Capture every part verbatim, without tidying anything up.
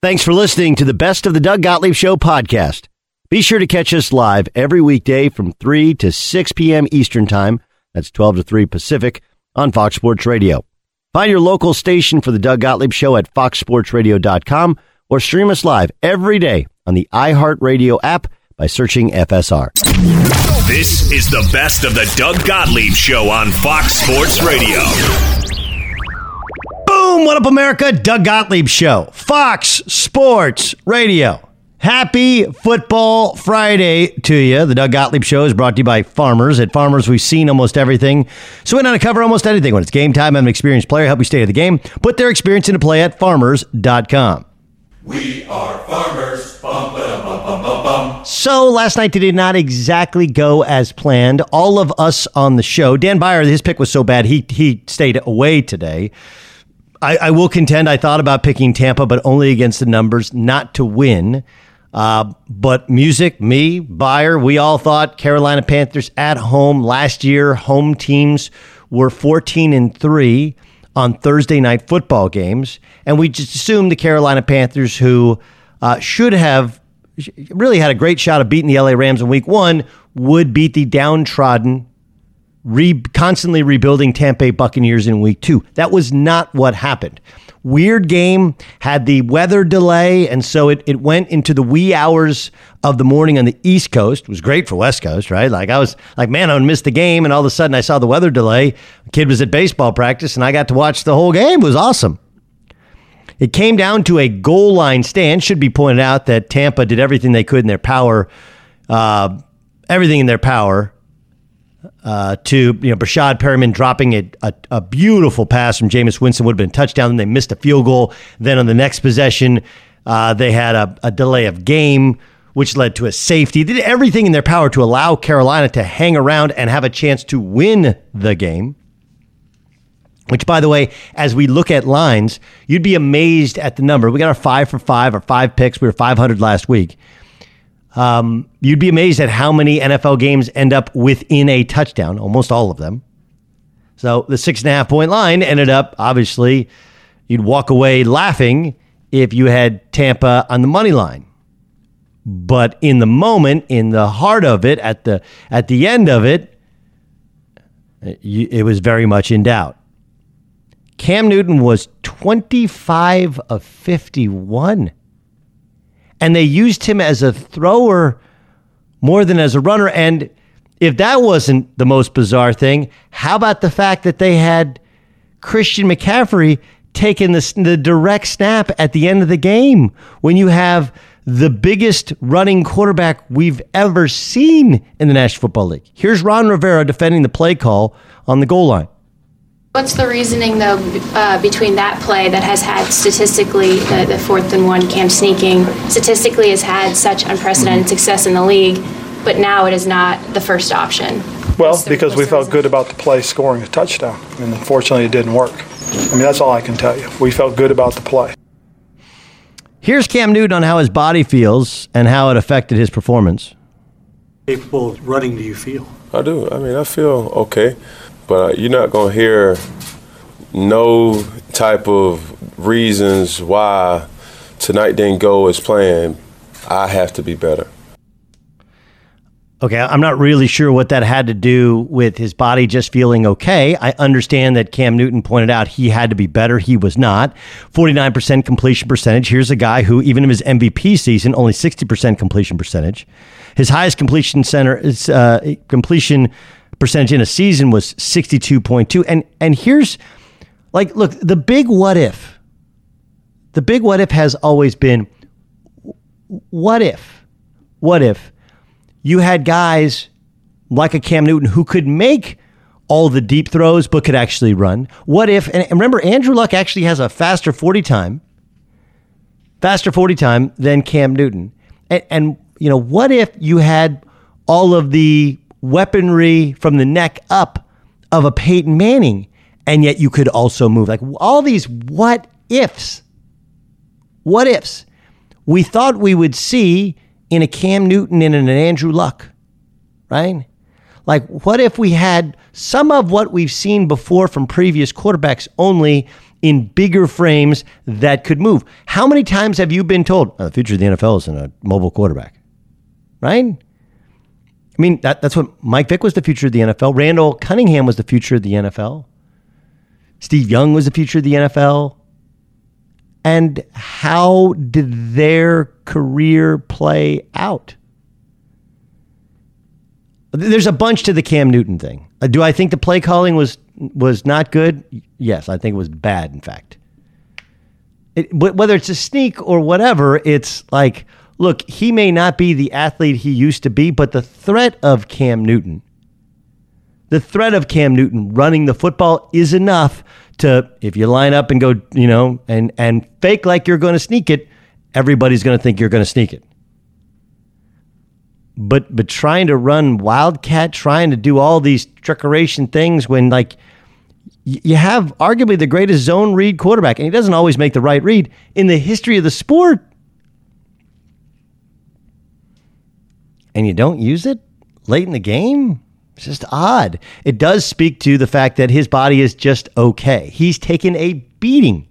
Thanks for listening to the Best of the Doug Gottlieb Show podcast. Be sure to catch us live every weekday from three to six p.m. Eastern Time. That's twelve to three Pacific on Fox Sports Radio. Find your local station for the Doug Gottlieb Show at fox sports radio dot com or stream us live every day on the iHeartRadio app by searching F S R. This is the Best of the Doug Gottlieb Show on Fox Sports Radio. Boom! What up, America? Doug Gottlieb Show, Fox Sports Radio. Happy Football Friday to you. The Doug Gottlieb Show is brought to you by Farmers. At Farmers, we've seen almost everything, so we know how to cover almost anything. When it's game time, have an experienced player help you stay at the game. Put their experience into play at farmers dot com. We are farmers. Bum, ba, bum, bum, bum, bum. So last night did not exactly go as planned. All of us on the show, Dan Byer, his pick was so bad, he he stayed away today. I, I will contend I thought about picking Tampa, but only against the numbers, not to win. Uh, but music, me, Byer, we all thought Carolina Panthers at home. Last year, home teams were fourteen and three on Thursday night football games. And we just assumed the Carolina Panthers, who uh, should have really had a great shot of beating the L A Rams in week one, would beat the downtrodden, re- constantly rebuilding Tampa Bay Buccaneers in week two. That was not what happened. Weird game, had the weather delay, and so it, it went into the wee hours of the morning on the East Coast. It was great for West Coast, right? Like I was like, man, I missed the game, and all of a sudden I saw the weather delay. The kid was at baseball practice, and I got to watch the whole game. It was awesome. It came down to a goal line stand. Should be pointed out that Tampa did everything they could in their power, uh, everything in their power, Uh, to, you know, Brashad Perriman dropping a, a, a beautiful pass from Jameis Winston would have been a touchdown. Then they missed a field goal. Then on the next possession, uh, they had a, a delay of game, which led to a safety. They did everything in their power to allow Carolina to hang around and have a chance to win the game. Which, by the way, as we look at lines, you'd be amazed at the number. We got our five for five, our five picks. We were five hundred last week. Um, you'd be amazed at how many N F L games end up within a touchdown, almost all of them. So the six and a half point line ended up, obviously, you'd walk away laughing if you had Tampa on the money line. But in the moment, in the heart of it, at the at the end of it, it was very much in doubt. Cam Newton was twenty-five of fifty-one. And they used him as a thrower more than as a runner. And if that wasn't the most bizarre thing, how about the fact that they had Christian McCaffrey taking the, the direct snap at the end of the game when you have the biggest running quarterback we've ever seen in the National Football League? Here's Ron Rivera defending the play call on the goal line. What's the reasoning, though, uh, between that play that has had statistically, the, the fourth and one Cam sneaking, statistically has had such unprecedented success in the league, but now it is not the first option? Well, because we felt good about the play scoring a touchdown, and unfortunately it didn't work. I mean, that's all I can tell you. We felt good about the play. Here's Cam Newton on how his body feels and how it affected his performance. Capable of running do you feel? I do. I mean, I feel okay. But you're not going to hear no type of reasons why tonight didn't go as planned. I have to be better. Okay, I'm not really sure what that had to do with his body just feeling okay. I understand that Cam Newton pointed out he had to be better. He was not. forty-nine percent completion percentage. Here's a guy who, even in his M V P season, only sixty percent completion percentage. His highest completion center is uh, completion percentage in a season was sixty-two point two. And and here's, like, look, the big what if. The big what if has always been, what if? What if you had guys like a Cam Newton who could make all the deep throws but could actually run? What if, and remember, Andrew Luck actually has a faster forty time, faster forty time than Cam Newton. And, and you know, what if you had all of the weaponry from the neck up of a Peyton Manning, and yet you could also move? Like, all these what ifs. What ifs we thought we would see in a Cam Newton and in an Andrew Luck, right? Like, what if we had some of what we've seen before from previous quarterbacks, only in bigger frames that could move. How many times have you been told, oh, the future of the N F L is in a mobile quarterback? Right? I mean, that, that's what Mike Vick was the future of the N F L. Randall Cunningham was the future of the N F L. Steve Young was the future of the N F L. And how did their career play out? There's a bunch to the Cam Newton thing. Uh, do I think the play calling was was not good? Yes, I think it was bad, in fact. It, whether it's a sneak or whatever, it's like, look, he may not be the athlete he used to be, but the threat of Cam Newton, the threat of Cam Newton running the football is enough to, if you line up and go, you know, and, and fake like you're going to sneak it, everybody's going to think you're going to sneak it. But but trying to run Wildcat, trying to do all these trickeration things when, like, y- you have arguably the greatest zone read quarterback, and he doesn't always make the right read in the history of the sport. And you don't use it late in the game? It's just odd. It does speak to the fact that his body is just okay. He's taken a beating.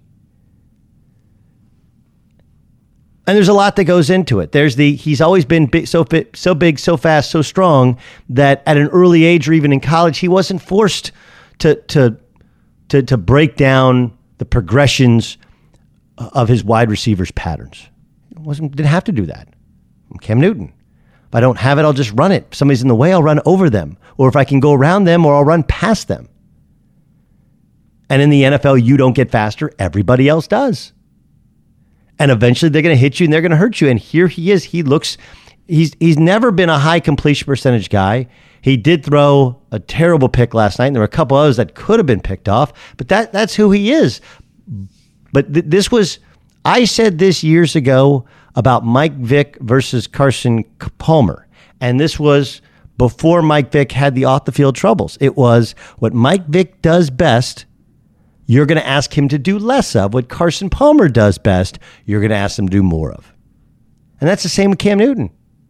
And there's a lot that goes into it. There's the, he's always been big, so fit, so big, so fast, so strong that at an early age or even in college, he wasn't forced to to to, to break down the progressions of his wide receivers' patterns. He wasn't didn't have to do that. I'm Cam Newton. If I don't have it, I'll just run it. If somebody's in the way, I'll run over them. Or if I can go around them, or I'll run past them. And in the N F L, you don't get faster. Everybody else does. And eventually they're going to hit you and they're going to hurt you. And here he is. He looks, he's he's never been a high completion percentage guy. He did throw a terrible pick last night. And there were a couple others that could have been picked off. But that that's who he is. But th- this was, I said this years ago about Mike Vick versus Carson Palmer. And this was before Mike Vick had the off the field troubles. It was what Mike Vick does best, you're going to ask him to do less of. What Carson Palmer does best, you're going to ask him to do more of. And that's the same with Cam Newton.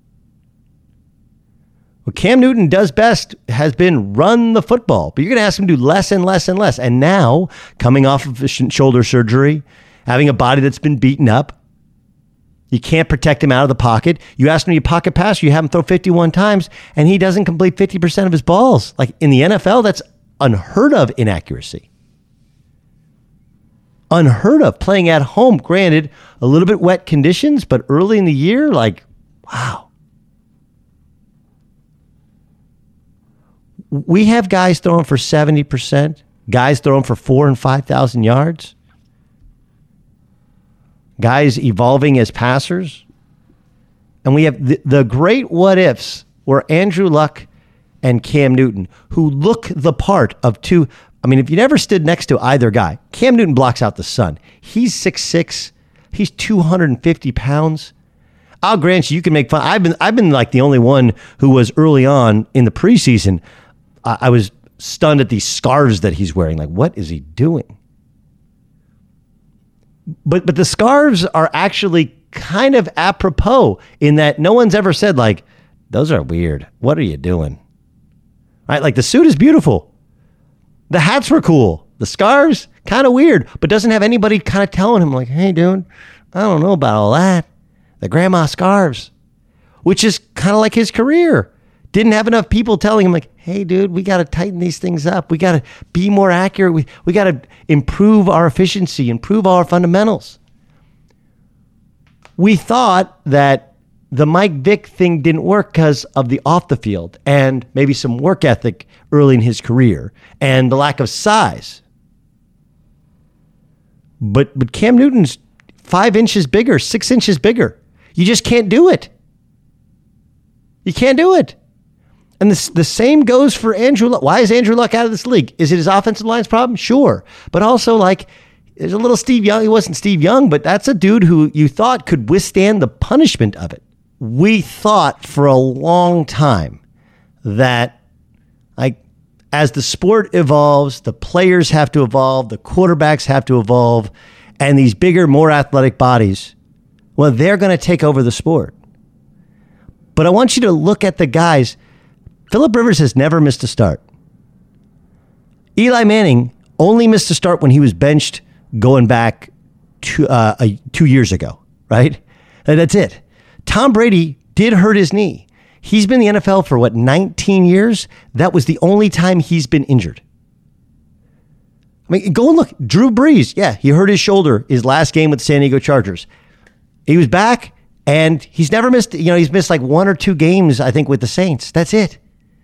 What Cam Newton does best has been run the football, but you're going to ask him to do less and less and less. And now, coming off of shoulder surgery, having a body that's been beaten up, you can't protect him out of the pocket. You ask him to pocket pass, you have him throw fifty-one times, and he doesn't complete fifty percent of his balls. Like in the N F L, that's unheard of inaccuracy. Unheard of. Playing at home, granted, a little bit wet conditions, but early in the year, like, wow. We have guys throwing for seventy percent, guys throwing for four and five thousand yards, guys evolving as passers. And we have the, the great what ifs were Andrew Luck and Cam Newton, who look the part of two. I mean, if you never stood next to either guy, Cam Newton blocks out the sun. He's six six. He's two hundred fifty pounds. I'll grant you, you can make fun. I've been, I've been like the only one who was early on in the preseason. I, I was stunned at these scarves that he's wearing. Like, what is he doing? But, but the scarves are actually kind of apropos in that no one's ever said, like, those are weird. What are you doing? Right? Like, the suit is beautiful. The hats were cool. The scarves, kind of weird, but doesn't have anybody kind of telling him, like, hey, dude, I don't know about all that. The grandma scarves, which is kind of like his career. Didn't have enough people telling him, like, hey, dude, we got to tighten these things up. We got to be more accurate. We, we got to improve our efficiency, improve our fundamentals. We thought that the Mike Vick thing didn't work because of the off the field and maybe some work ethic early in his career and the lack of size. But but Cam Newton's five inches bigger, six inches bigger. You just can't do it. You can't do it. And this, the same goes for Andrew Luck. Why is Andrew Luck out of this league? Is it his offensive line's problem? Sure. But also, like, there's a little Steve Young. He wasn't Steve Young, but that's a dude who you thought could withstand the punishment of it. We thought for a long time that, like, as the sport evolves, the players have to evolve, the quarterbacks have to evolve, and these bigger, more athletic bodies, well, they're going to take over the sport. But I want you to look at the guys. Phillip Rivers has never missed a start. Eli Manning only missed a start when he was benched going back to, uh, a, two years ago, right? And that's it. Tom Brady did hurt his knee. He's been in the N F L for, what, nineteen years? That was the only time he's been injured. I mean, go and look. Drew Brees, yeah, he hurt his shoulder his last game with the San Diego Chargers. He was back, and he's never missed, you know, he's missed like one or two games, I think, with the Saints. That's it.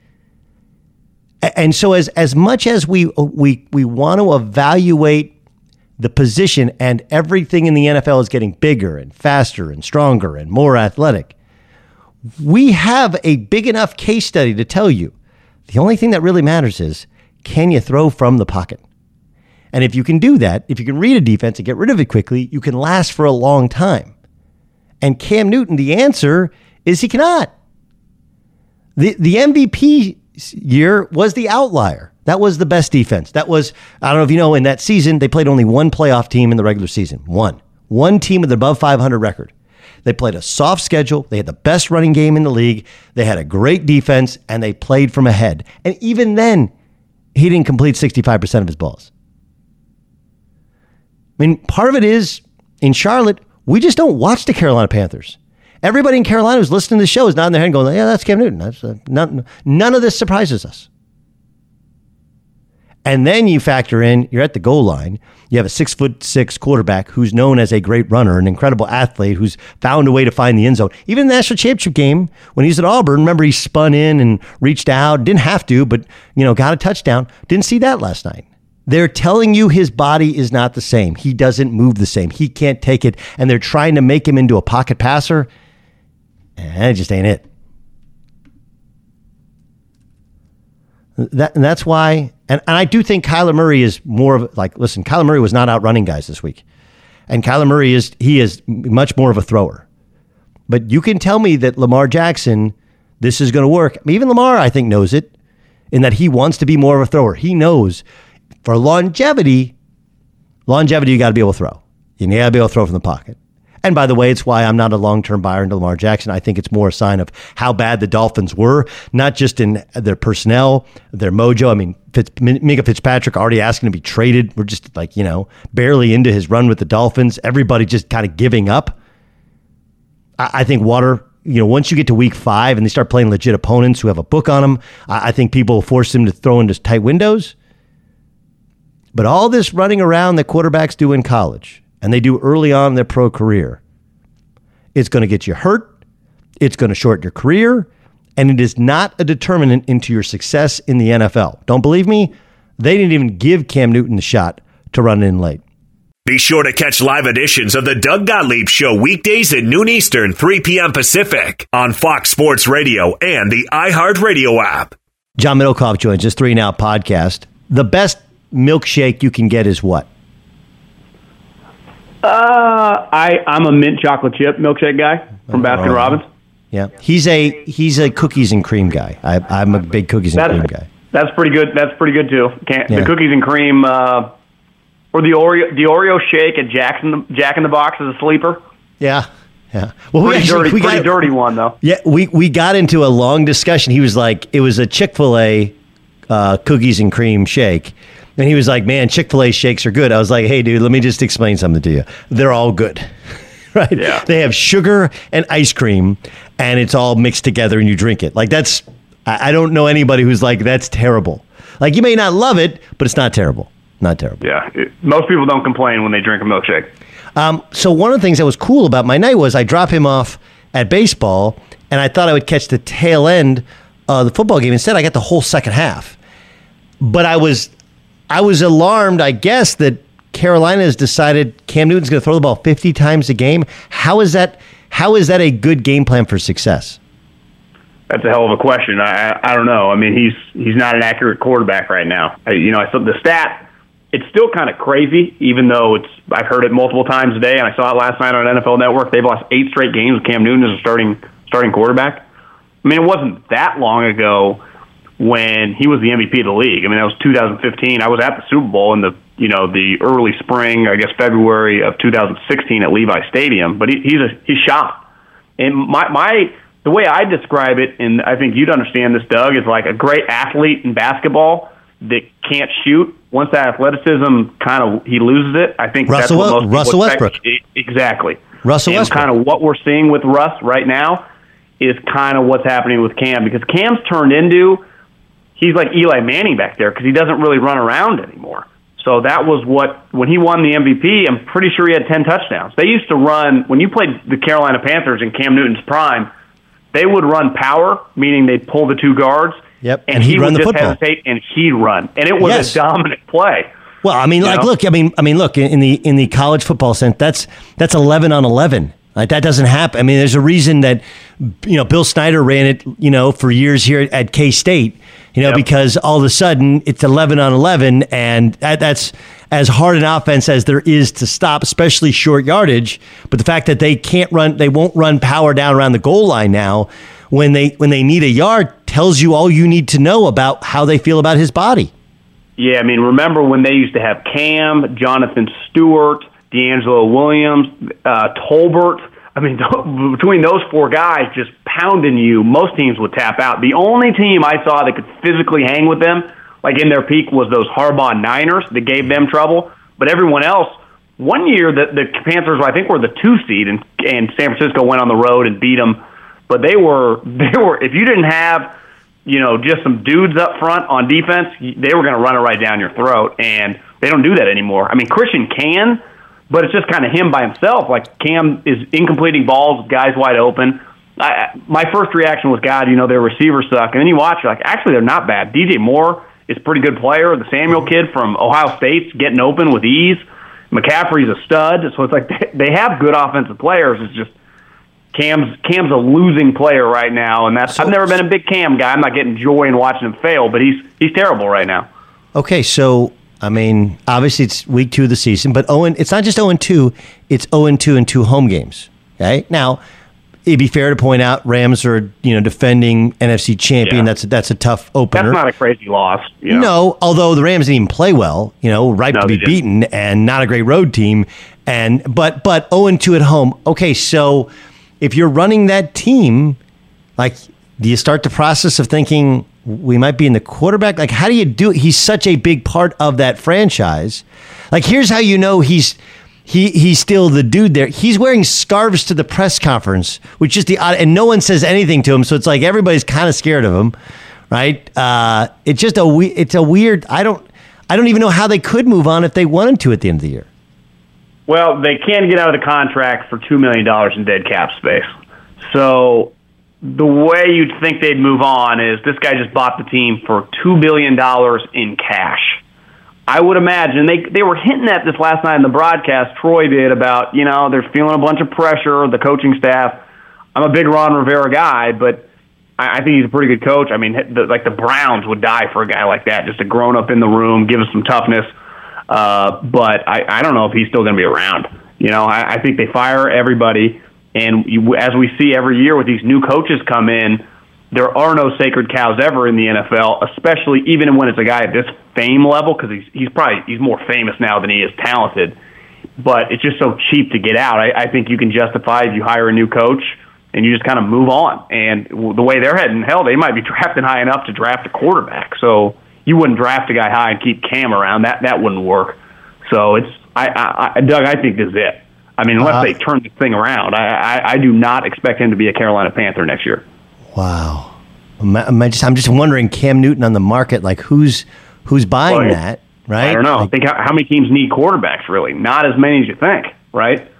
And so as as much as we we we want to evaluate the position, and everything in the N F L is getting bigger and faster and stronger and more athletic, we have a big enough case study to tell you the only thing that really matters is, can you throw from the pocket? And if you can do that, if you can read a defense and get rid of it quickly, you can last for a long time. And Cam Newton, the answer is he cannot. The the M V P year was the outlier. That was the best defense. That was, I don't know if you know, in that season, they played only one playoff team in the regular season. One. One team with an above five hundred record. They played a soft schedule. They had the best running game in the league. They had a great defense, and they played from ahead. And even then, he didn't complete sixty-five percent of his balls. I mean, part of it is, in Charlotte, we just don't watch the Carolina Panthers. Everybody in Carolina who's listening to the show is nodding their head going, yeah, that's Cam Newton. That's, uh, none, none of this surprises us. And then you factor in, you're at the goal line. You have a six foot six quarterback who's known as a great runner, an incredible athlete who's found a way to find the end zone. Even in the national championship game, when he was at Auburn, remember he spun in and reached out, didn't have to, but you know, got a touchdown. Didn't see that last night. They're telling you his body is not the same. He doesn't move the same. He can't take it. And they're trying to make him into a pocket passer. And it just ain't it. That, and that's why, and, and I do think Kyler Murray is more of, like, listen, Kyler Murray was not out running guys this week. And Kyler Murray is, he is much more of a thrower. But you can tell me that Lamar Jackson, this is going to work. Even Lamar, I think, knows it, in that he wants to be more of a thrower. He knows for longevity, longevity, you got to be able to throw. You got to be able to throw from the pocket. And by the way, it's why I'm not a long-term buyer into Lamar Jackson. I think it's more a sign of how bad the Dolphins were, not just in their personnel, their mojo. I mean, Fitz, Minka Fitzpatrick already asking to be traded. We're just like, you know, barely into his run with the Dolphins. Everybody just kind of giving up. I, I think Water, you know, once you get to week five and they start playing legit opponents who have a book on them, I, I think people will force them to throw into tight windows. But all this running around that quarterbacks do in college, and they do early on in their pro career, it's going to get you hurt, it's going to shorten your career, and it is not a determinant into your success in the N F L. Don't believe me? They didn't even give Cam Newton the shot to run in late. Be sure to catch live editions of the Doug Gottlieb Show weekdays at noon Eastern, three p.m. Pacific on Fox Sports Radio and the iHeartRadio app. John Middlecoff joins us, Three and Out podcast. The best milkshake you can get is what? Uh, I I'm a mint chocolate chip milkshake guy from Baskin oh, Robbins. Yeah, he's a he's a cookies and cream guy. I, I'm a big cookies and that's, cream guy. That's pretty good. That's pretty good too. Can't, yeah. The cookies and cream, uh, or the Oreo the Oreo shake at Jack in the Jack in the Box is a sleeper. Yeah, yeah. Well, pretty we actually, dirty, we pretty got, dirty one though. Yeah, we we got into a long discussion. He was like, it was a Chick-fil-A uh, cookies and cream shake. And he was like, man, Chick-fil-A shakes are good. I was like, hey, dude, let me just explain something to you. They're all good, right? Yeah. They have sugar and ice cream, and it's all mixed together, and you drink it. Like, that's, I don't know anybody who's like, that's terrible. Like, you may not love it, but it's not terrible. Not terrible. Yeah. It, most people don't complain when they drink a milkshake. Um, so one of the things that was cool about my night was I drop him off at baseball, and I thought I would catch the tail end of the football game. Instead, I got the whole second half. But I was... I was alarmed, I guess, that Carolina has decided Cam Newton's going to throw the ball fifty times a game. How is that? How is that a good game plan for success? That's a hell of a question. I I don't know. I mean, he's he's not an accurate quarterback right now. I, you know, I saw the stat. It's still kind of crazy, even though it's. I've heard it multiple times a day, and I saw it last night on N F L Network. They've lost eight straight games with Cam Newton as a starting starting quarterback. I mean, it wasn't that long ago when he was the M V P of the league. I mean, that was two thousand fifteen. I was at the Super Bowl in the, you know, the early spring, I guess February of two thousand sixteen at Levi Stadium. But he, he's a he's shot. And my my the way I describe it, and I think you'd understand this, Doug, is like a great athlete in basketball that can't shoot. Once that athleticism kind of he loses it, I think Russell, that's what most Russell Westbrook. Expect. Exactly. Russell and Westbrook. kind of what we're seeing with Russ right now is kind of what's happening with Cam, because Cam's turned into, he's like Eli Manning back there because he doesn't really run around anymore. So that was what, when he won the M V P, I'm pretty sure he had ten touchdowns. They used to run, when you played the Carolina Panthers in Cam Newton's prime, they would run power, meaning they'd pull the two guards. Yep, and, and he he'd run would the just football. hesitate and he'd run. And it was Yes. a dominant play. Well, I mean, You like, know? look, I mean, I mean, look, in, in the in the college football sense, that's that's eleven on eleven. Like, that doesn't happen. I mean, there's a reason that, you know, Bill Snyder ran it, you know, for years here at K-State, you know, Yep. because all of a sudden it's eleven on eleven, and that, that's as hard an offense as there is to stop, especially short yardage. But the fact that they can't run, they won't run power down around the goal line now when they when they need a yard tells you all you need to know about how they feel about his body. Yeah, I mean, remember when they used to have Cam, Jonathan Stewart, D'Angelo Williams, uh, Tolbert? I mean, between those four guys just pounding you, most teams would tap out. The only team I saw that could physically hang with them, like in their peak, was those Harbaugh Niners that gave them trouble. But everyone else, one year the, the Panthers, I think, were the two seed, and, and San Francisco went on the road and beat them. But they were, they were. If you didn't have, you know, just some dudes up front on defense, they were going to run it right down your throat, and they don't do that anymore. I mean, Christian can, but it's just kind of him by himself. Like, Cam is incompleting balls, guys wide open. I, my first reaction was, God, you know, their receivers suck. And then you watch, you're like, actually, they're not bad. D J Moore is a pretty good player. The Samuel kid from Ohio State's getting open with ease. McCaffrey's a stud. So it's like they, they have good offensive players. It's just Cam's Cam's a losing player right now, and that's So- I've never been a big Cam guy. I'm not getting joy in watching him fail, but he's he's terrible right now. Okay, so I mean, obviously it's week two of the season, but Owen, it's not just zero and two; it's zero and two in two home games. Okay, now it'd be fair to point out Rams are you know defending N F C champion. Yeah. That's a, that's a tough opener. That's not a crazy loss. You know? No, although the Rams didn't even play well, you know, ripe No, to be they didn't. beaten, and not a great road team. And but but zero and two at home. Okay, so if you're running that team, like, do you start the process of thinking we might be in the quarterback? Like, how do you do it? He's such a big part of that franchise. Like, here's how you know he's he he's still the dude there. He's wearing scarves to the press conference, which is the odd, and no one says anything to him. So it's like everybody's kind of scared of him, right? Uh, it's just a we, it's a weird. I don't I don't even know how they could move on if they wanted to at the end of the year. Well, they can get out of the contract for two million dollars in dead cap space. So the way you'd think they'd move on is this guy just bought the team for two billion dollars in cash. I would imagine they they were hinting at this last night in the broadcast. Troy did about, you know, they're feeling a bunch of pressure, the coaching staff. I'm a big Ron Rivera guy, but I, I think he's a pretty good coach. I mean, the, like the Browns would die for a guy like that, just a grown up in the room, give us some toughness. Uh, but I, I don't know if he's still going to be around. You know, I, I think they fire everybody, and you, as we see every year with these new coaches come in, there are no sacred cows ever in the N F L, especially even when it's a guy at this fame level, because he's he's probably he's more famous now than he is talented. But it's just so cheap to get out. I, I think you can justify if you hire a new coach and you just kind of move on. And the way they're heading, hell, they might be drafting high enough to draft a quarterback. So you wouldn't draft a guy high and keep Cam around. That that wouldn't work. So it's I, I, I Doug, I think this is it. I mean, unless uh, they turn this thing around, I, I, I do not expect him to be a Carolina Panther next year. Wow. I'm just, I'm just wondering, Cam Newton on the market, like who's who's buying well, that, right? I don't know. Like, I think how, how many teams need quarterbacks, really? Not as many as you think, right?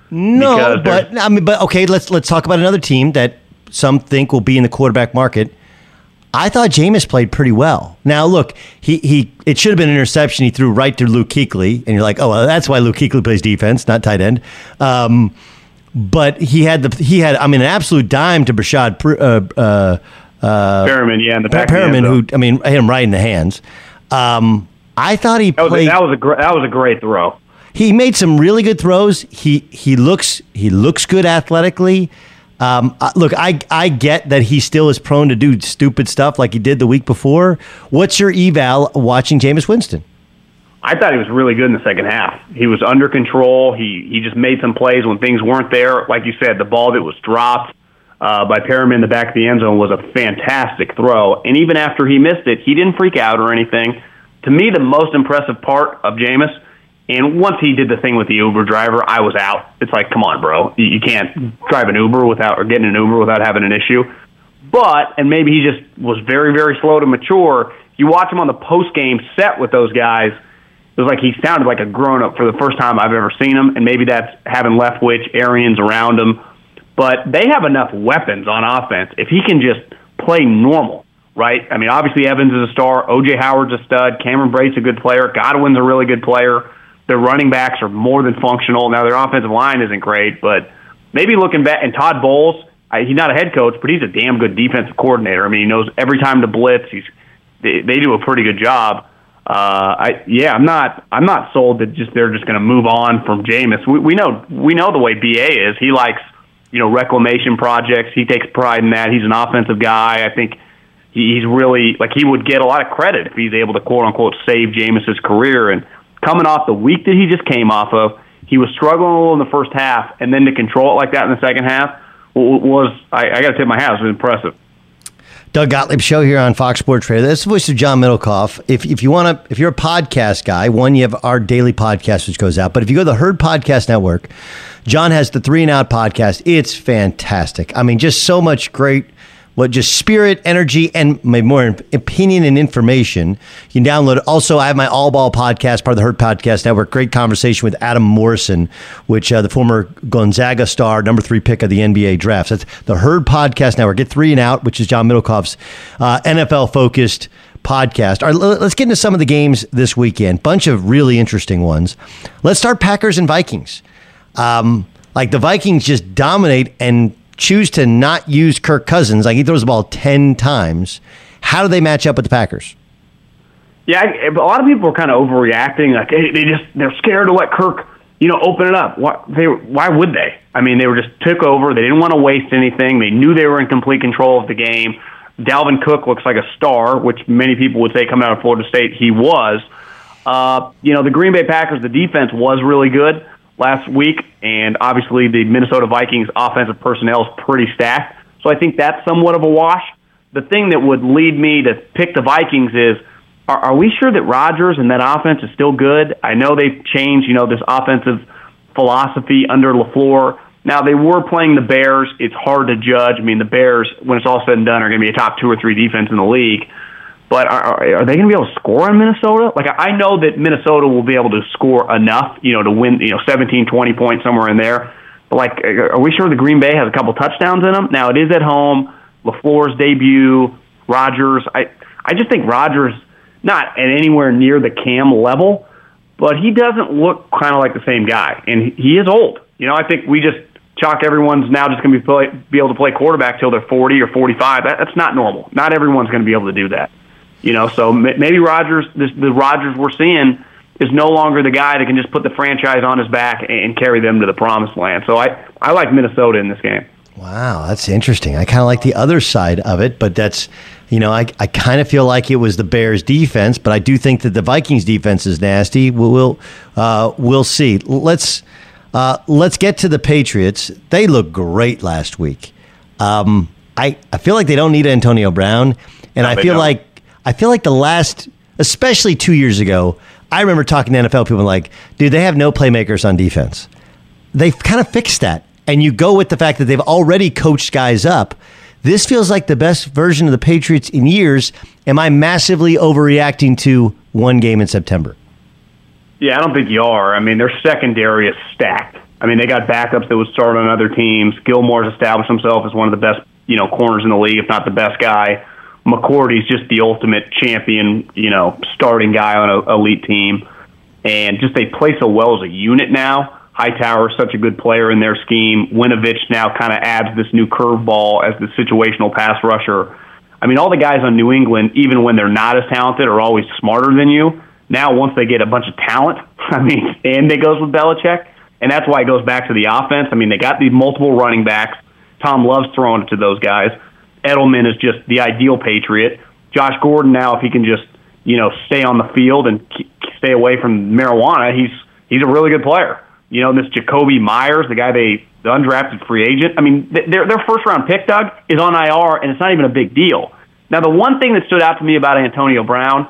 No, but I mean, but okay, let's let's talk about another team that some think will be in the quarterback market. I thought Jameis played pretty well. Now, look, he he it should have been an interception. He threw right to Luke Kuechly, and you're like, oh, well, that's why Luke Kuechly plays defense, not tight end. Um, but he had the he had I mean an absolute dime to Brashad uh, uh, uh, Perriman, yeah, in the back Perriman, who I mean hit him right in the hands. Um, I thought he that was, played. A, that was a gr- that was a great throw. He made some really good throws. He he looks he looks good athletically. Um, uh, look, I I get that he still is prone to do stupid stuff like he did the week before. What's your eval watching Jameis Winston? I thought he was really good in the second half. He was under control. He he just made some plays when things weren't there. Like you said, the ball that was dropped uh, by Perriman in the back of the end zone was a fantastic throw. And even after he missed it, he didn't freak out or anything. to me, the most impressive part of Jameis, and once he did the thing with the Uber driver, I was out. It's like, come on, bro. You, you can't drive an Uber without, or get in an Uber without having an issue. But, and maybe he just was very, very slow to mature. You watch him on the post-game set with those guys, it was like he sounded like a grown-up for the first time I've ever seen him, and maybe that's having Leftwich, Arians around him. But they have enough weapons on offense. If he can just play normal, right? I mean, obviously Evans is a star. O J Howard's a stud. Cameron Brate's a good player. Godwin's a really good player. Their running backs are more than functional. Now, their offensive line isn't great, but maybe looking back, and Todd Bowles, I, he's not a head coach, but he's a damn good defensive coordinator. I mean, he knows every time to blitz. He's they, they do a pretty good job. Uh, I yeah, I'm not I'm not sold that just they're just going to move on from Jameis. We, we know we know the way B A is. He likes you know reclamation projects. He takes pride in that. He's an offensive guy. I think he, he's really like he would get a lot of credit if he's able to quote unquote save Jameis's career. And coming off the week that he just came off of, he was struggling a little in the first half, and then to control it like that in the second half was, I, I got to tip my hat, it was impressive. Doug Gottlieb Show here on Fox Sports Radio. That's the voice of John Middlecoff. If if you want to, if you're a podcast guy, one, you have our daily podcast which goes out. But if you go to the Herd Podcast Network, John has the Three and Out podcast. It's fantastic. I mean, just so much great. What just spirit, energy, and my more opinion and information. You can download it. Also, I have my All Ball podcast, part of the Herd Podcast Network. Great conversation with Adam Morrison, which uh, the former Gonzaga star, number three pick of the N B A draft. That's the Herd Podcast Network. Get Three and Out, which is John Middlecoff's uh, N F L-focused podcast. All right, let's get into some of the games this weekend. Bunch of really interesting ones. Let's start Packers and Vikings. Um, like the Vikings just dominate and choose to not use Kirk Cousins. Like he throws the ball ten times. How do they match up with the Packers? Yeah, a lot of people are kind of overreacting. Like they, they just they're scared to let Kirk, you know, open it up. Why, they, why would they? I mean, they were just took over. They didn't want to waste anything. They knew they were in complete control of the game. Dalvin Cook looks like a star, which many people would say coming out of Florida State he was. Uh, you know, the Green Bay Packers, the defense was really good last week, and obviously the Minnesota Vikings offensive personnel is pretty stacked. So I think that's somewhat of a wash. The thing that would lead me to pick the Vikings is, are, are we sure that Rodgers and that offense is still good? I know they've changed, you know, this offensive philosophy under LaFleur. Now, they were playing the Bears. It's hard to judge. I mean, the Bears, when it's all said and done, are going to be a top two or three defense in the league. But are, are they going to be able to score in Minnesota? Like, I know that Minnesota will be able to score enough, you know, to win, you know, seventeen, twenty points somewhere in there. But, like, are we sure the Green Bay has a couple touchdowns in them? Now, it is at home. LaFleur's debut, Rodgers. I, I just think Rodgers, not at anywhere near the Cam level, but he doesn't look kind of like the same guy. And he is old. You know, I think we just chalk everyone's now just going to be, play, be able to play quarterback till they're forty or forty-five. That, that's not normal. Not everyone's going to be able to do that. You know, so maybe Rodgers, this, the Rodgers we're seeing is no longer the guy that can just put the franchise on his back and carry them to the promised land. So I, I like Minnesota in this game. Wow, that's interesting. I kind of like the other side of it, but that's, you know, I, I kind of feel like it was the Bears' defense, but I do think that the Vikings' defense is nasty. We'll we'll, uh, we'll see. Let's uh, let's get to the Patriots. They looked great last week. Um, I I feel like they don't need Antonio Brown, and no, I feel don't. like. I feel like the last, especially two years ago, I remember talking to N F L people like, dude, they have no playmakers on defense. They've kind of fixed that. And you go with the fact that they've already coached guys up. This feels like the best version of the Patriots in years. Am I massively overreacting to one game in September? Yeah, I don't think you are. I mean, their secondary is stacked. I mean, they got backups that would start on other teams. Gilmore's established himself as one of the best, you know, corners in the league, if not the best guy. McCourty's just the ultimate champion, you know, starting guy on an elite team. And just they play so well as a unit now. Hightower's such a good player in their scheme. Winovich now kind of adds this new curveball as the situational pass rusher. I mean, all the guys on New England, even when they're not as talented, are always smarter than you. Now, once they get a bunch of talent, I mean, and it goes with Belichick, and that's why it goes back to the offense. I mean, they got these multiple running backs. Tom loves throwing it to those guys. Edelman is just the ideal Patriot. Josh Gordon now, if he can just, you know, stay on the field and keep, stay away from marijuana, he's he's a really good player. You know, this Jacoby Myers, the guy they, the undrafted free agent, I mean, their their first round pick, Doug, is on I R, and it's not even a big deal. Now, the one thing that stood out to me about Antonio Brown,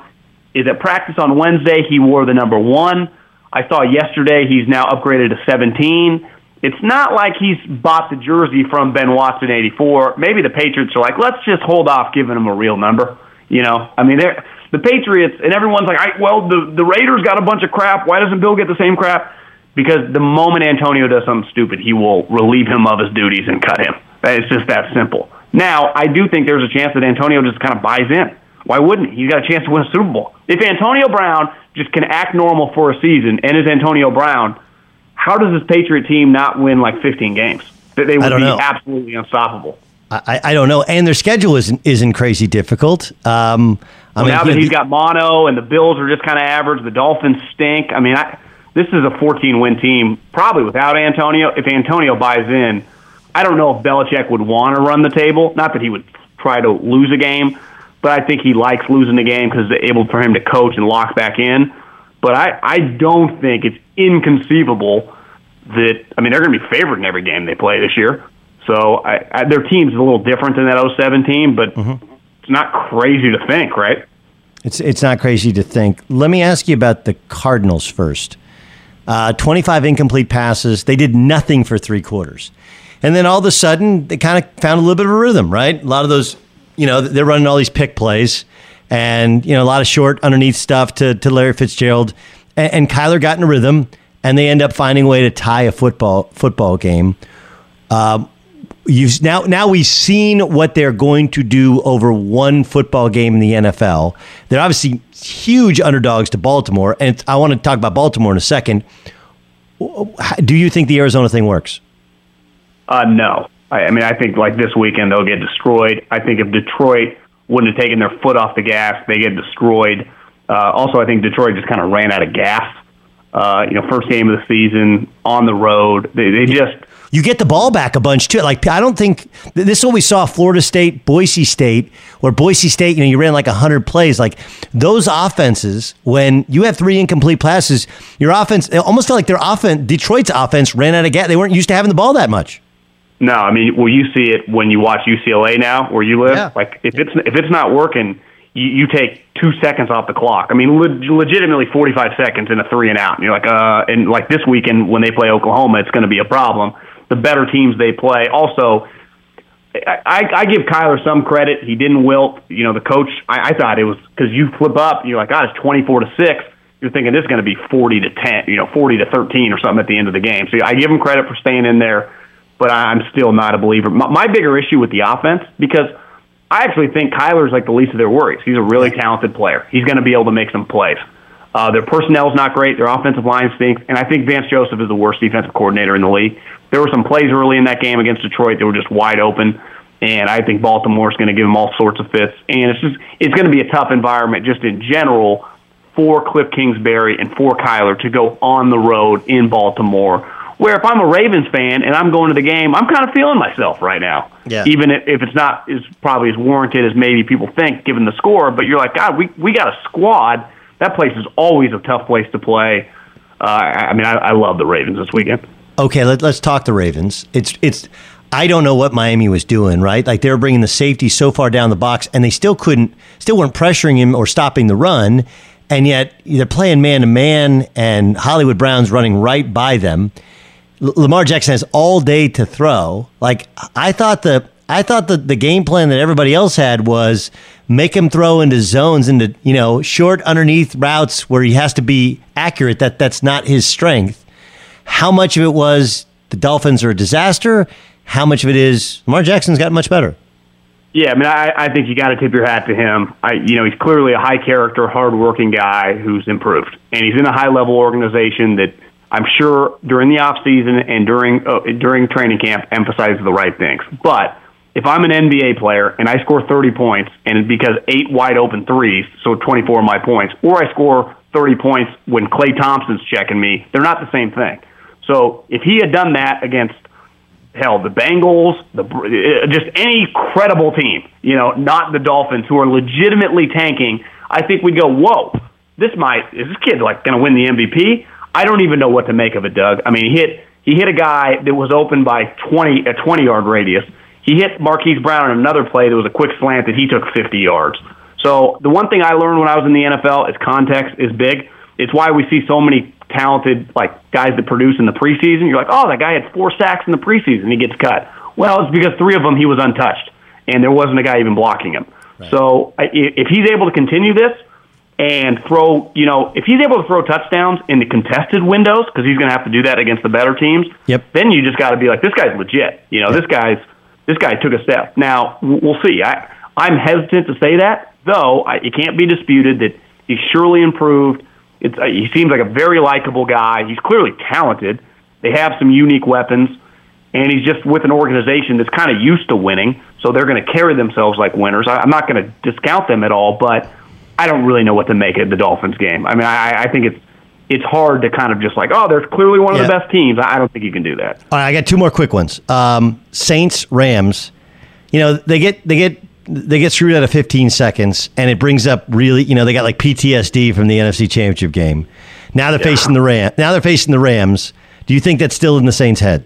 is at practice on Wednesday, he wore the number one. I saw yesterday he's now upgraded to seventeen. It's not like he's bought the jersey from Ben Watson eighty-four. Maybe the Patriots are like, let's just hold off giving him a real number. You know, I mean, they're, the Patriots, and everyone's like, I, well, the, the Raiders got a bunch of crap. Why doesn't Bill get the same crap? Because the moment Antonio does something stupid, he will relieve him of his duties and cut him. It's just that simple. Now, I do think there's a chance that Antonio just kind of buys in. Why wouldn't he? He's got a chance to win a Super Bowl. If Antonio Brown just can act normal for a season and is Antonio Brown, how does this Patriot team not win like fifteen games? They would be know. absolutely unstoppable. I, I don't know. And their schedule isn't isn't crazy difficult. Um, I well, mean, now that he's got mono and the Bills are just kind of average, the Dolphins stink. I mean, I, this is a fourteen-win team, probably without Antonio. If Antonio buys in, I don't know if Belichick would want to run the table. Not that he would try to lose a game, but I think he likes losing the game because it's able for him to coach and lock back in. But I, I don't think it's inconceivable that, I mean, they're going to be favored in every game they play this year. So I, I, their team's a little different than that oh seven team, but mm-hmm. it's not crazy to think, right? It's it's not crazy to think. Let me ask you about the Cardinals first. Uh, twenty-five incomplete passes. They did nothing for three quarters. And then all of a sudden, they kind of found a little bit of a rhythm, right? A lot of those, you know, they're running all these pick plays and, you know, a lot of short underneath stuff to, to Larry Fitzgerald. And, and Kyler got in a rhythm, and they end up finding a way to tie a football football game. Um, you've now now we've seen what they're going to do over one football game in the N F L. They're obviously huge underdogs to Baltimore, and it's, I want to talk about Baltimore in a second. Do you think the Arizona thing works? Uh, no. I, I mean, I think like this weekend they'll get destroyed. I think if Detroit wouldn't have taken their foot off the gas, they get destroyed. Uh, also, I think Detroit just kind of ran out of gas. Uh, you know, first game of the season on the road. They, they just you get the ball back a bunch too. Like I don't think this is what we saw Florida State, Boise State, or Boise State. You know, you ran like a hundred plays. Like those offenses, when you have three incomplete passes, your offense it almost felt like their offense. Detroit's offense ran out of gas. They weren't used to having the ball that much. No, I mean, well, you see it when you watch U C L A now, where you live. Yeah. Like if it's if it's not working, you, you take two seconds off the clock. I mean, le- legitimately forty-five seconds in a three and out. And you're like, uh, and like this weekend when they play Oklahoma, it's going to be a problem. The better teams they play. Also, I, I, I give Kyler some credit. He didn't wilt. You know, the coach. I, I thought it was because you flip up. You're like, God, it's twenty-four to six. You're thinking this is going to be forty to ten. You know, forty to thirteen or something at the end of the game. So I give him credit for staying in there. But I'm still not a believer. My, my bigger issue with the offense, because I actually think Kyler's like the least of their worries. He's a really talented player. He's going to be able to make some plays. Uh, their personnel's not great. Their offensive line stinks. And I think Vance Joseph is the worst defensive coordinator in the league. There were some plays early in that game against Detroit that were just wide open. And I think Baltimore's going to give him all sorts of fits. And it's just it's going to be a tough environment just in general for Cliff Kingsbury and for Kyler to go on the road in Baltimore. Where if I'm a Ravens fan and I'm going to the game, I'm kind of feeling myself right now. Yeah. Even if it's not as probably as warranted as maybe people think given the score. But you're like, God, we, we got a squad. That place is always a tough place to play. Uh, I mean, I, I love the Ravens this weekend. Okay, let, let's talk the Ravens. It's it's. I don't know what Miami was doing, right? Like they were bringing the safety so far down the box, and they still couldn't, still weren't pressuring him or stopping the run. And yet they're playing man-to-man, and Hollywood Brown's running right by them. Lamar Jackson has all day to throw. Like I thought the I thought the, the game plan that everybody else had was make him throw into zones, into you know short underneath routes where he has to be accurate. That that's not his strength. How much of it was the Dolphins are a disaster? How much of it is Lamar Jackson's gotten much better? Yeah, I mean, I, I think you got to tip your hat to him. I, you know, he's clearly a high character, hard-working guy who's improved, and he's in a high-level organization that I'm sure during the off season and during uh, during training camp emphasizes the right things. But if I'm an N B A player and I score thirty points and it's because eight wide open threes, so twenty-four of my points, or I score thirty points when Klay Thompson's checking me, they're not the same thing. So if he had done that against hell, the Bengals, the just any credible team, you know, not the Dolphins who are legitimately tanking, I think we'd go, whoa, this might is this kid like going to win the M V P? I don't even know what to make of it, Doug. I mean, he hit he hit a guy that was open by twenty a twenty yard radius. He hit Marquise Brown on another play that was a quick slant that he took fifty yards. So the one thing I learned when I was in the N F L is context is big. It's why we see so many talented like guys that produce in the preseason. You're like, oh, that guy had four sacks in the preseason. He gets cut. Well, it's because three of them he was untouched, and there wasn't a guy even blocking him. Right. So if he's able to continue this and throw, you know, if he's able to throw touchdowns in the contested windows, because he's going to have to do that against the better teams, yep. then you just got to be like, this guy's legit. You know, yep. this guy's this guy took a step. Now, we'll see. I, I'm hesitant to say that, though I, it can't be disputed that he's surely improved. It's, uh, he seems like a very likable guy. He's clearly talented. They have some unique weapons, and he's just with an organization that's kind of used to winning, so they're going to carry themselves like winners. I, I'm not going to discount them at all, but I don't really know what to make of the Dolphins game. I mean, I, I think it's it's hard to kind of just like, oh, they're clearly one of yeah. the best teams. I don't think you can do that. All right, I got two more quick ones. Um, Saints, Rams. You know, they get they get they get screwed out of fifteen seconds, and it brings up really, you know, they got like P T S D from the N F C Championship game. Now they're yeah. facing the Ram. Now they're facing the Rams. Do you think that's still in the Saints' head?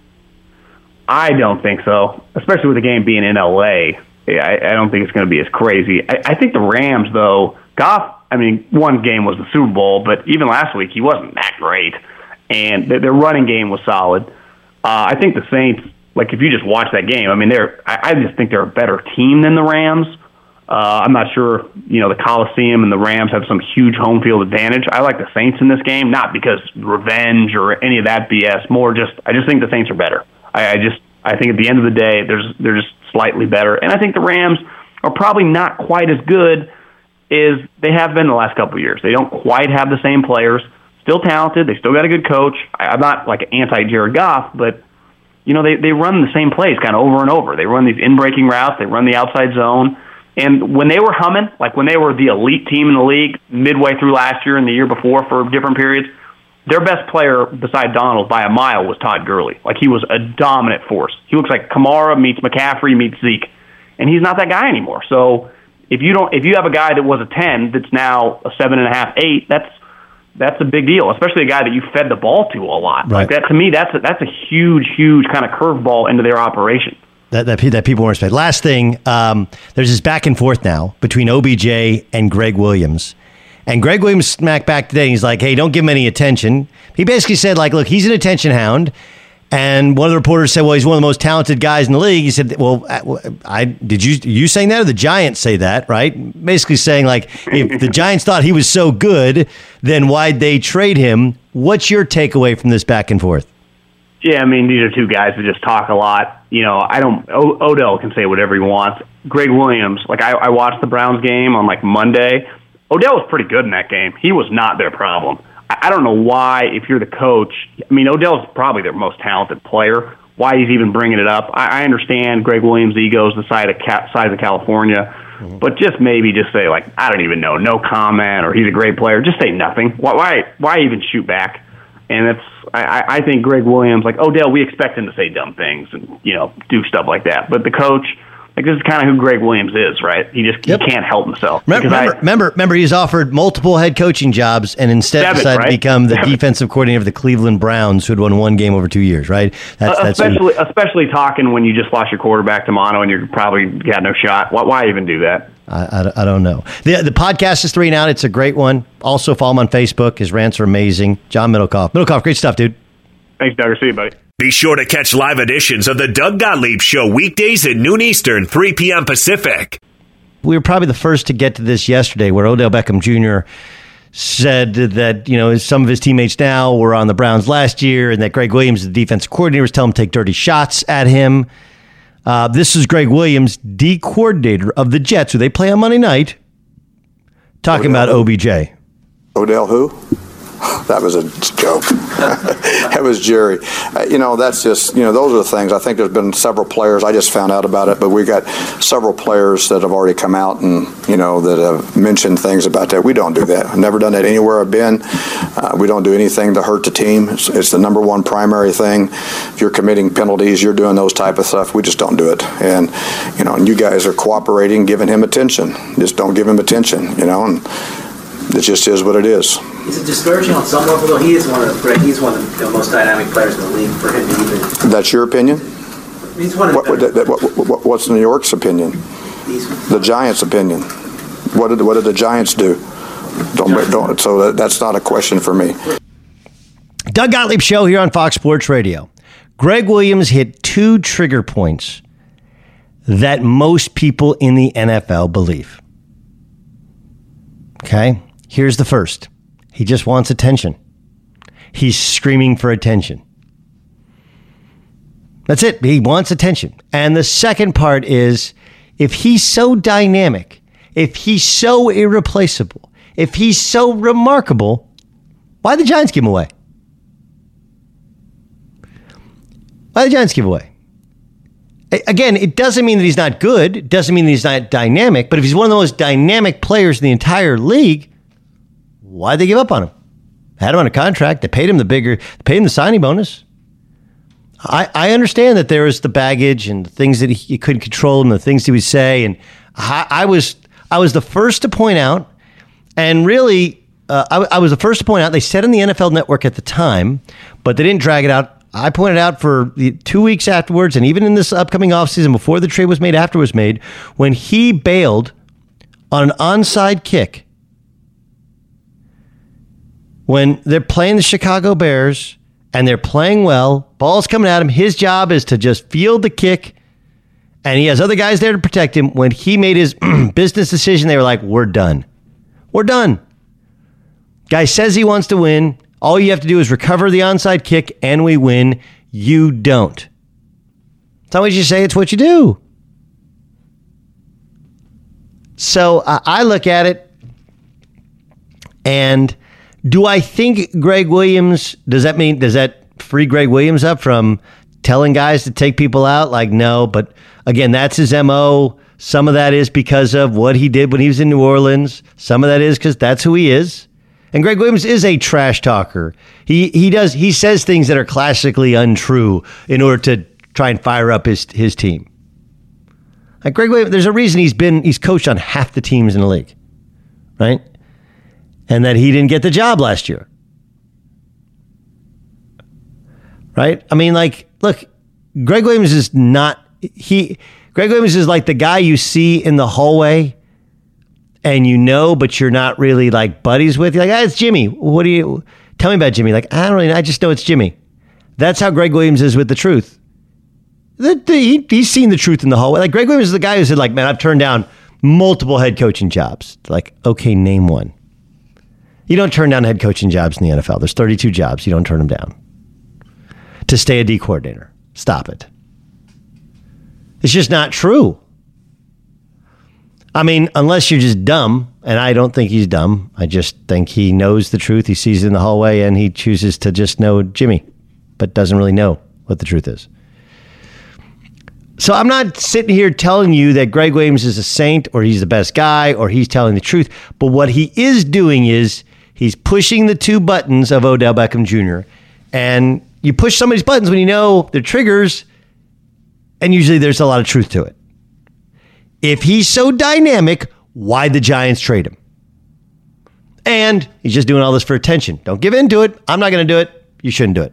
I don't think so, especially with the game being in L A. I, I don't think it's going to be as crazy. I, I think the Rams, though, Goff, I mean, one game was the Super Bowl, but even last week he wasn't that great, and their, their running game was solid. Uh, I think the Saints, like if you just watch that game, I mean, they're I, I just think they're a better team than the Rams. Uh, I'm not sure, you know, the Coliseum and the Rams have some huge home field advantage. I like the Saints in this game, not because revenge or any of that B S, more just I just think the Saints are better. I, I just I think at the end of the day, there's they're just slightly better, and I think the Rams are probably not quite as good as they have been the last couple of years. They don't quite have the same players. Still talented. They still got a good coach. I, I'm not like anti-Jared Goff, but you know they they run the same plays kind of over and over. They run these in-breaking routes. They run the outside zone. And when they were humming, like when they were the elite team in the league midway through last year and the year before for different periods, their best player beside Donald by a mile was Todd Gurley. Like he was a dominant force. He looks like Kamara meets McCaffrey meets Zeke, and he's not that guy anymore. So if you don't, if you have a guy that was a ten that's now a seven and a half, eight, that's that's a big deal. Especially a guy that you fed the ball to a lot. Right. Like that to me, that's a, that's a huge, huge kind of curveball into their operation. That, that that people weren't expecting. Last thing, um, there's this back and forth now between O B J and Greg Williams. And Greg Williams smacked back today. He's like, hey, don't give him any attention. He basically said, like, look, he's an attention hound. And one of the reporters said, well, he's one of the most talented guys in the league. He said, well, I did you you saying that or the Giants say that, right? Basically saying, like, if the Giants thought he was so good, then why'd they trade him? What's your takeaway from this back and forth? Yeah, I mean, these are two guys that just talk a lot. You know, I don't. O- Odell can say whatever he wants. Greg Williams, like I, I watched the Browns game on like Monday. Odell was pretty good in that game. He was not their problem. I, I don't know why, if you're the coach. I mean, Odell's probably their most talented player. Why he's even bringing it up? I, I understand Greg Williams' ego is the size of, size of California, mm-hmm. but just maybe just say like I don't even know, no comment, or he's a great player. Just say nothing. Why? Why, why even shoot back? And it's, I, I think Greg Williams, like Odell, we expect him to say dumb things and, you know, do stuff like that. But the coach, like this is kind of who Greg Williams is, right? He just yep. he can't help himself. Remember, remember, I, remember, remember, he's offered multiple head coaching jobs and instead seven, decided right? to become the seven. defensive coordinator of the Cleveland Browns, who had won one game over two years, right? That's, uh, that's especially, who, especially talking when you just lost your quarterback to mono and you're probably got no shot. Why, why even do that? I, I, I don't know. The the podcast is three and out. It's a great one. Also follow him on Facebook. His rants are amazing. John Middlecoff. Middlecoff, great stuff, dude. Thanks, Doug. See you, buddy. Be sure to catch live editions of the Doug Gottlieb Show weekdays at noon Eastern, three p.m. Pacific. We were probably the first to get to this yesterday, where Odell Beckham Junior said that, you know, some of his teammates now were on the Browns last year, and that Greg Williams, the defensive coordinator, was telling him to take dirty shots at him. Uh, this is Greg Williams, D coordinator of the Jets, who they play on Monday night, talking Odell. about O B J. Odell who? That was a joke. That was Jerry. Uh, you know, that's just, you know, those are the things. I think there's been several players. I just found out about it, but we got several players that have already come out and, you know, that have mentioned things about that. We don't do that. I've never done that anywhere I've been. Uh, we don't do anything to hurt the team. It's, it's the number one primary thing. If you're committing penalties, you're doing those type of stuff. We just don't do it. And, you know, and you guys are cooperating, giving him attention. Just don't give him attention, you know, and it just is what it is. Is it discouraging on some level, though? He is one of the he's one of the most dynamic players in the league. For him to even that's your opinion. He's one of what, what, what, what, what's New York's opinion? He's, the Giants' opinion. What did what did the Giants do? Don't don't. So that, that's not a question for me. Doug Gottlieb Show here on Fox Sports Radio. Greg Williams hit two trigger points that most people in the N F L believe. Okay, here's the first. He just wants attention. He's screaming for attention. That's it. He wants attention. And the second part is, if he's so dynamic, if he's so irreplaceable, if he's so remarkable, why the Giants give him away? Why the Giants give away? Again, it doesn't mean that he's not good. It doesn't mean that he's not dynamic. But if he's one of the most dynamic players in the entire league, why'd they give up on him? Had him on a contract. They paid him the bigger, they paid him the signing bonus. I, I understand that there was the baggage and the things that he, he couldn't control and the things he would say. And I, I was I was the first to point out, and really, uh, I, I was the first to point out, they said in the N F L Network at the time, but they didn't drag it out. I pointed out for the two weeks afterwards, and even in this upcoming offseason, before the trade was made, after it was made, when he bailed on an onside kick, when they're playing the Chicago Bears and they're playing well, ball's coming at him, his job is to just field the kick, and he has other guys there to protect him. When he made his business decision, they were like, we're done. We're done. Guy says he wants to win. All you have to do is recover the onside kick, and we win. You don't. It's not what you say, it's what you do. So uh, I look at it, and do I think Greg Williams, does that mean, does that free Greg Williams up from telling guys to take people out? Like, no, but again, that's his M O. Some of that is because of what he did when he was in New Orleans. Some of that is because that's who he is. And Greg Williams is a trash talker. He he does he says things that are classically untrue in order to try and fire up his his team. Like Greg Williams, there's a reason he's been he's coached on half the teams in the league, right? And that he didn't get the job last year, right? I mean, like, look, Greg Williams is not he. Greg Williams is like the guy you see in the hallway. And you know, but you're not really like buddies with. You're like, ah, it's Jimmy. What do you tell me about Jimmy? Like, I don't really know. I just know it's Jimmy. That's how Greg Williams is with the truth. The, the, he, he's seen the truth in the hallway. Like, Greg Williams is the guy who said, like, man, I've turned down multiple head coaching jobs. Like, okay, name one. You don't turn down head coaching jobs in the N F L. There's thirty-two jobs. You don't turn them down. To stay a D coordinator. Stop it. It's just not true. I mean, unless you're just dumb, and I don't think he's dumb. I just think he knows the truth. He sees it in the hallway, and he chooses to just know Jimmy, but doesn't really know what the truth is. So I'm not sitting here telling you that Greg Williams is a saint, or he's the best guy, or he's telling the truth. But what he is doing is he's pushing the two buttons of Odell Beckham Junior And you push somebody's buttons when you know they're triggers, and usually there's a lot of truth to it. If he's so dynamic, why'd the Giants trade him? And he's just doing all this for attention. Don't give in to it. I'm not going to do it. You shouldn't do it.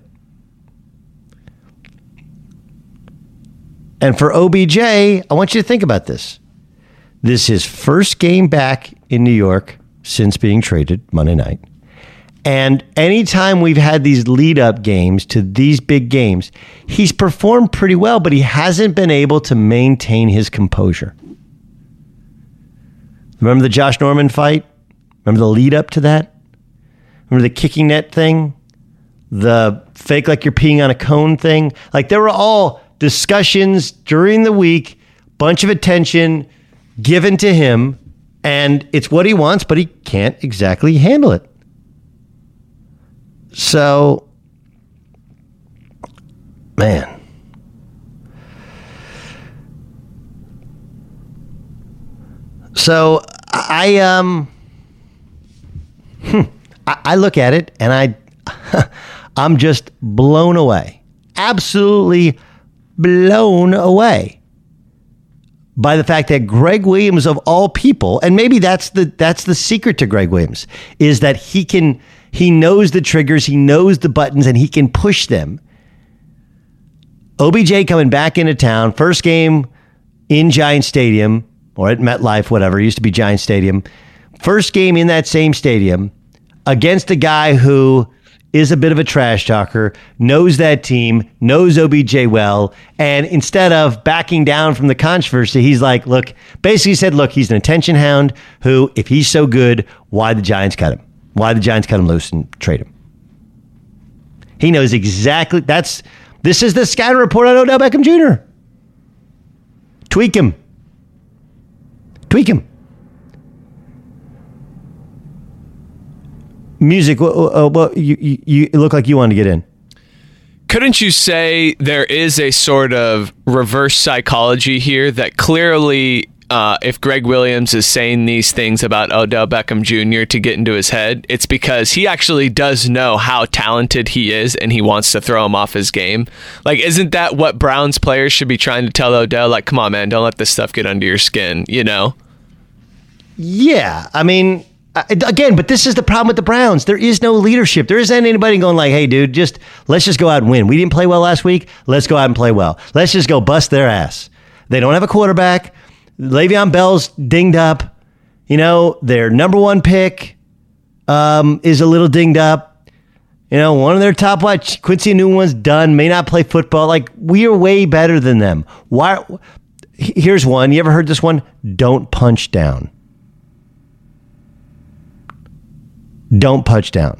And for O B J, I want you to think about this. This is his first game back in New York since being traded Monday night. And anytime we've had these lead-up games to these big games, he's performed pretty well, but he hasn't been able to maintain his composure. Remember the Josh Norman fight? Remember the lead up to that? Remember the kicking net thing? The fake like you're peeing on a cone thing? Like, there were all discussions during the week, bunch of attention given to him, and it's what he wants, but he can't exactly handle it. So, man. So I um I, I look at it and I I'm just blown away. Absolutely blown away by the fact that Greg Williams, of all people, and maybe that's the that's the secret to Greg Williams, is that he can he knows the triggers, he knows the buttons, and he can push them. O B J coming back into town, first game in Giant Stadium. or at MetLife, whatever. It used to be Giant Stadium. First game in that same stadium against a guy who is a bit of a trash talker, knows that team, knows O B J well, and instead of backing down from the controversy, he's like, look, basically said, look, he's an attention hound who, if he's so good, why the Giants cut him? Why the Giants cut him loose and trade him? He knows exactly, that's, this is the scouting report on Odell Beckham Junior Tweak him. Tweak him. Music, well, well, you, you, you look like you wanted to get in. Couldn't you say there is a sort of reverse psychology here that clearly uh, if Greg Williams is saying these things about Odell Beckham Junior to get into his head, it's because he actually does know how talented he is and he wants to throw him off his game? Like, isn't that what Browns players should be trying to tell Odell? Like, come on, man, don't let this stuff get under your skin, you know? Yeah, I mean... Again, but this is the problem with the Browns. There is no leadership. There isn't anybody going like, hey, dude, just let's just go out and win. We didn't play well last week. Let's go out and play well. Let's just go bust their ass. They don't have a quarterback. Le'Veon Bell's dinged up. You know, their number one pick um, is a little dinged up. You know, one of their top wide, Quincy Newman's done, may not play football. Like, we are way better than them. Why? Here's one. You ever heard this one? Don't punch down. Don't punch down.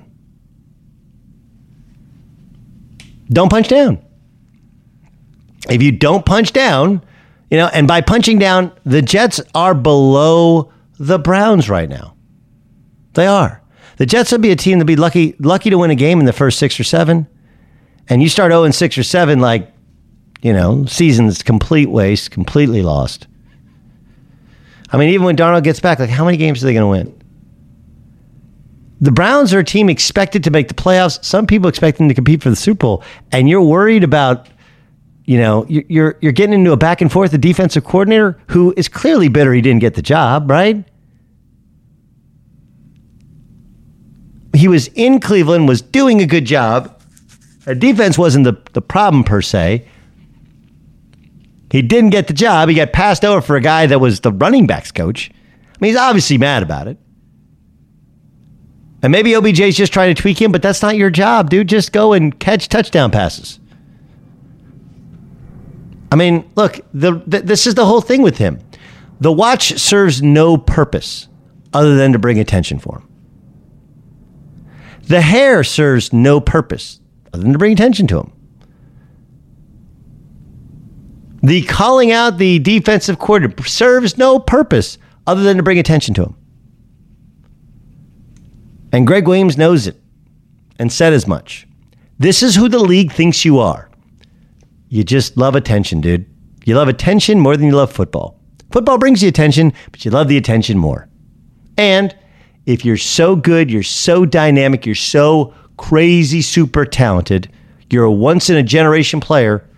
Don't punch down. If you don't punch down, you know, and by punching down, the Jets are below the Browns right now. They are. The Jets would be a team to be lucky, lucky to win a game in the first six or seven. And you start oh and six or seven, like, you know, season's complete waste, completely lost. I mean, even when Darnold gets back, like, how many games are they going to win? The Browns are a team expected to make the playoffs. Some people expect them to compete for the Super Bowl. And you're worried about, you know, you're you're getting into a back and forth, a defensive coordinator who is clearly bitter he didn't get the job, right? He was in Cleveland, was doing a good job. The defense wasn't the, the problem per se. He didn't get the job. He got passed over for a guy that was the running backs coach. I mean, he's obviously mad about it. And maybe O B J's just trying to tweak him, but that's not your job, dude. Just go and catch touchdown passes. I mean, look, the, the, this is the whole thing with him. The watch serves no purpose other than to bring attention for him. The hair serves no purpose other than to bring attention to him. The calling out the defensive coordinator serves no purpose other than to bring attention to him. And Greg Williams knows it and said as much. This is who the league thinks you are. You just love attention, dude. You love attention more than you love football. Football brings you attention, but you love the attention more. And if you're so good, you're so dynamic, you're so crazy, super talented, you're a once-in-a-generation player.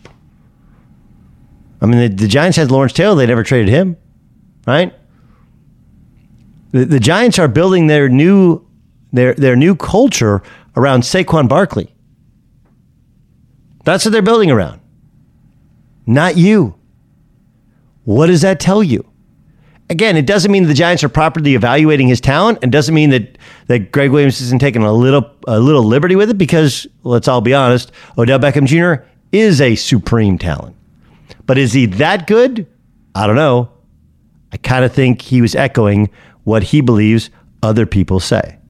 I mean, the, the Giants had Lawrence Taylor. They never traded him, right? The, the Giants are building their new their their new culture around Saquon Barkley. That's what they're building around. Not you. What does that tell you? Again, it doesn't mean the Giants are properly evaluating his talent. It doesn't mean that, that Greg Williams isn't taking a little a little liberty with it because, let's all be honest, Odell Beckham Junior is a supreme talent. But is he that good? I don't know. I kind of think he was echoing what he believes other people say.